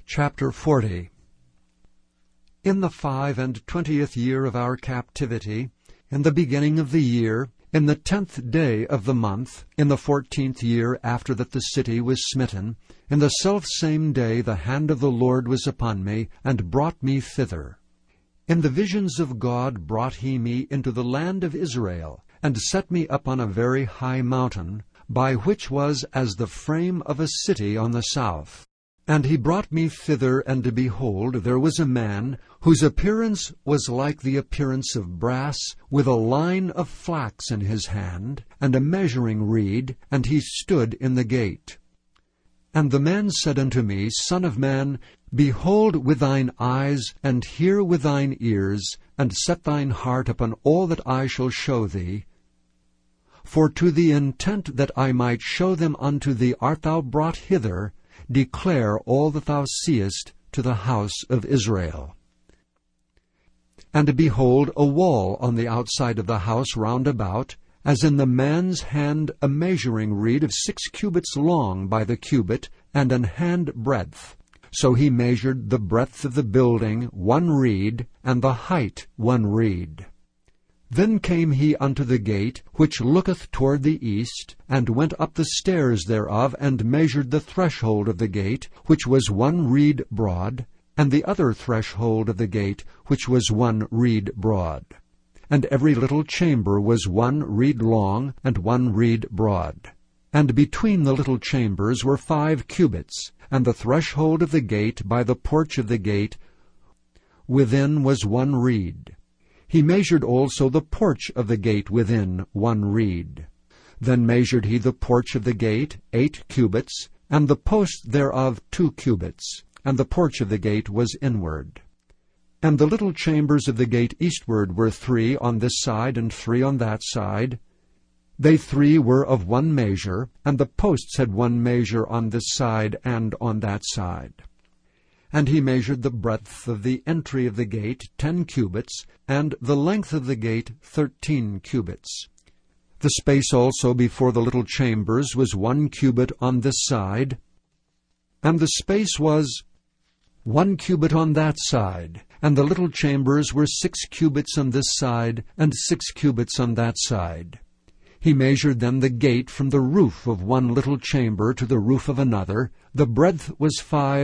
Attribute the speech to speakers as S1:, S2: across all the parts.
S1: Chapter 40. In the 25th year of our captivity, in the beginning of the year, in the 10th day of the month, in the 14th year after that the city was smitten, in the selfsame day the hand of the Lord was upon me, and brought me thither. In the visions of God brought he me into the land of Israel, and set me up on a very high mountain, by which was as the frame of a city on the south. And he brought me thither, and behold, there was a man, whose appearance was like the appearance of brass, with a line of flax in his hand, and a measuring reed, and he stood in the gate. And the man said unto me, Son of man, behold with thine eyes, and hear with thine ears, and set thine heart upon all that I shall show thee. For to the intent that I might show them unto thee art thou brought hither, declare all that thou seest to the house of Israel. And behold, a wall on the outside of the house round about, as in the man's hand a measuring reed of 6 cubits long by the cubit, and an hand breadth. So he measured the breadth of the building 1 reed, and the height 1 reed. Then came he unto the gate, which looketh toward the east, and went up the stairs thereof, and measured the threshold of the gate, which was 1 reed broad, and the other threshold of the gate, which was 1 reed broad. And every little chamber was 1 reed long, and 1 reed broad. And between the little chambers were 5 cubits, and the threshold of the gate by the porch of the gate within was 1 reed. He measured also the porch of the gate within 1 reed. Then measured he the porch of the gate 8 cubits, and the post thereof 2 cubits, and the porch of the gate was inward. And the little chambers of the gate eastward were 3 on this side and 3 on that side. They 3 were of 1 measure, and the posts had 1 measure on this side and on that side. And he measured the breadth of the entry of the gate 10 cubits, and the length of the gate 13 cubits. The space also before the little chambers was 1 cubit on this side, and the space was 1 cubit on that side, and the little chambers were 6 cubits on this side, and 6 cubits on that side. He measured then the gate from the roof of 1 little chamber to the roof of another. The breadth was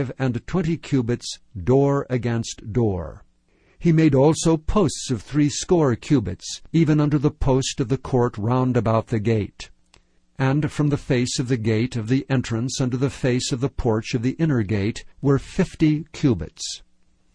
S1: 25 cubits, door against door. He made also posts of 60 cubits, even unto the post of the court round about the gate. And from the face of the gate of the entrance unto the face of the porch of the inner gate were 50 cubits.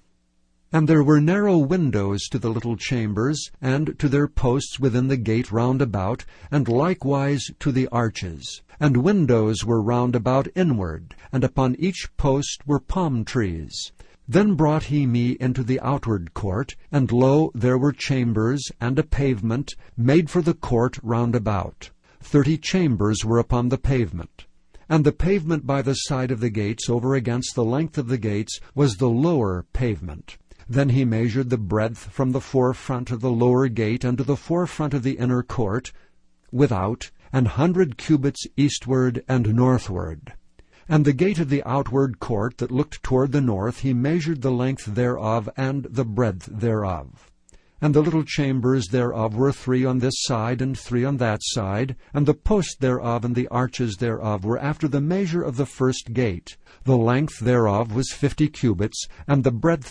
S1: And there were narrow windows to the little chambers, and to their posts within the gate round about, and likewise to the arches. And windows were round about inward, and upon each post were palm trees. Then brought he me into the outward court, and lo, there were chambers, and a pavement, made for the court round about. 30 chambers were upon the pavement. And the pavement by the side of the gates over against the length of the gates was the lower pavement. Then he measured the breadth from the forefront of the lower gate unto the forefront of the inner court, without, 100 cubits eastward and northward. And the gate of the outward court that looked toward the north, he measured the length thereof and the breadth thereof. And the little chambers thereof were 3 on this side and 3 on that side, and the posts thereof and the arches thereof were after the measure of the first gate. The length thereof was 50 cubits, and the breadth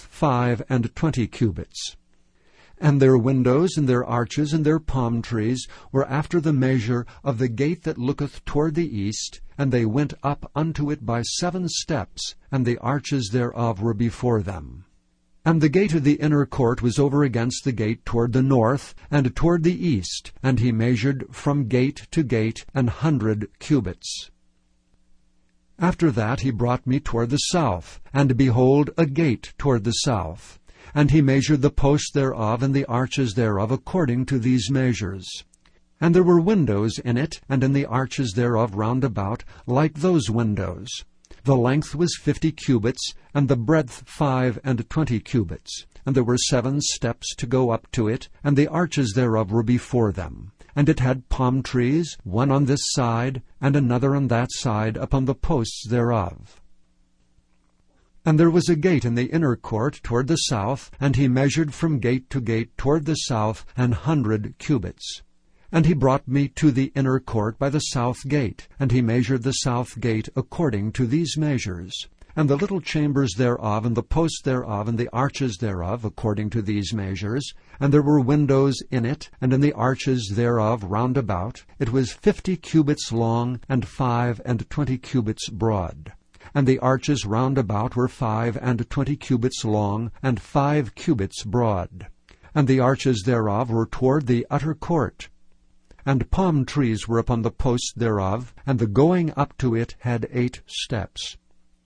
S1: 25 cubits. And their windows and their arches and their palm trees were after the measure of the gate that looketh toward the east, and they went up unto it by 7 steps, and the arches thereof were before them. And the gate of the inner court was over against the gate toward the north, and toward the east, and he measured from gate to gate 100 cubits. After that he brought me toward the south, and behold, a gate toward the south. And he measured the posts thereof and the arches thereof according to these measures. And there were windows in it, and in the arches thereof round about, like those windows. The length was 50 cubits, and the breadth 25 cubits. And there were 7 steps to go up to it, and the arches thereof were before them. And it had palm trees, one on this side, and another on that side, upon the posts thereof. And there was a gate in the inner court toward the south, and he measured from gate to gate toward the south 100 cubits. And he brought me to the inner court by the south gate, and he measured the south gate according to these measures. And the little chambers thereof, and the posts thereof, and the arches thereof, according to these measures. And there were windows in it, and in the arches thereof round about. It was 50 cubits long, and 25 cubits broad. And the arches round about were 25 cubits long, and 5 cubits broad. And the arches thereof were toward the utter court. And palm trees were upon the posts thereof, and the going up to it had 8 steps.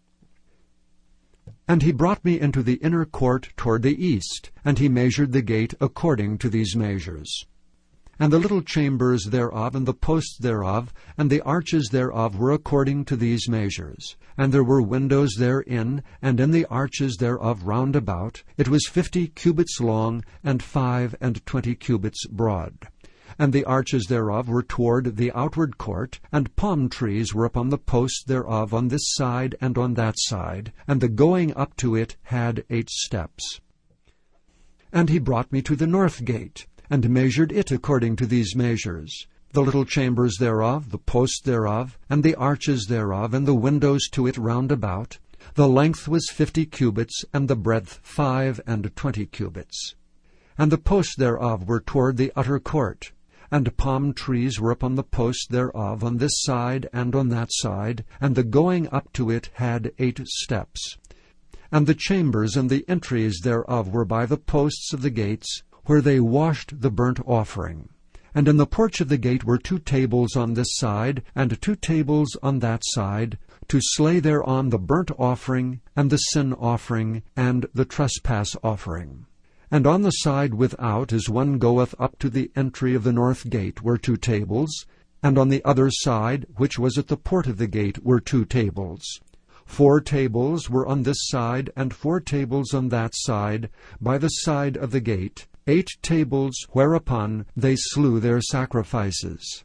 S1: And he brought me into the inner court toward the east, and he measured the gate according to these measures. And the little chambers thereof, and the posts thereof, and the arches thereof were according to these measures. And there were windows therein, and in the arches thereof round about. It was 50 cubits long, and 25 cubits broad. And the arches thereof were toward the outward court, and palm trees were upon the posts thereof on this side and on that side, and the going up to it had 8 steps. And he brought me to the north gate, and measured it according to these measures. The little chambers thereof, the posts thereof, and the arches thereof, and the windows to it round about. The length was 50 cubits, and the breadth 25 cubits. And the posts thereof were toward the utter court. And palm trees were upon the posts thereof on this side and on that side, and the going up to it had 8 steps. And the chambers and the entries thereof were by the posts of the gates, where they washed the burnt offering. And in the porch of the gate were 2 tables on this side, and 2 tables on that side, to slay thereon the burnt offering, and the sin offering, and the trespass offering. And on the side without, as one goeth up to the entry of the north gate, were 2 tables, and on the other side, which was at the port of the gate, were 2 tables. 4 tables were on this side, and 4 tables on that side, by the side of the gate, 8 tables whereupon they slew their sacrifices.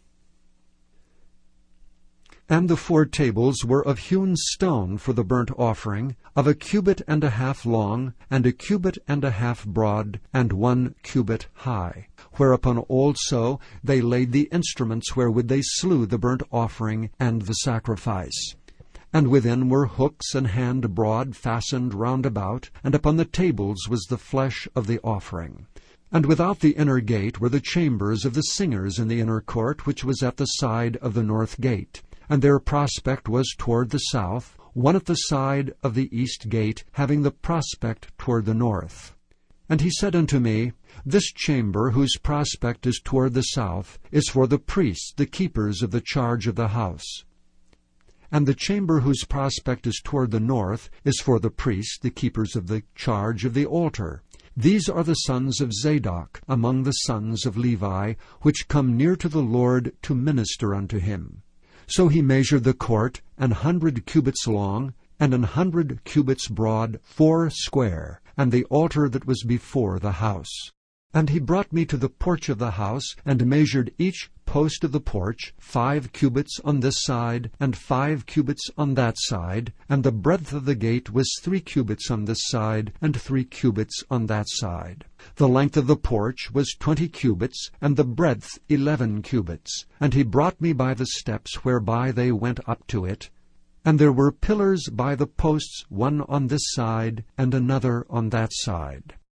S1: And the 4 tables were of hewn stone for the burnt offering, of 1.5 cubits long, and 1.5 cubits broad, and 1 cubit high. Whereupon also they laid the instruments wherewith they slew the burnt offering and the sacrifice. And within were hooks an hand broad fastened round about, and upon the tables was the flesh of the offering. And without the inner gate were the chambers of the singers in the inner court, which was at the side of the north gate. And their prospect was toward the south, one at the side of the east gate, having the prospect toward the north. And he said unto me, This chamber, whose prospect is toward the south, is for the priests, the keepers of the charge of the house. And the chamber whose prospect is toward the north is for the priests, the keepers of the charge of the altar. These are the sons of Zadok among the sons of Levi, which come near to the Lord to minister unto him. So he measured the court 100 cubits long, and 100 cubits broad, 4 square, and the altar that was before the house. And he brought me to the porch of the house, and measured each post of the porch 5 cubits on this side, and 5 cubits on that side, and the breadth of the gate was 3 cubits on this side, and 3 cubits on that side. The length of the porch was 20 cubits, and the breadth 11 cubits. And he brought me by the steps whereby they went up to it. And there were pillars by the posts, one on this side, and another on that side.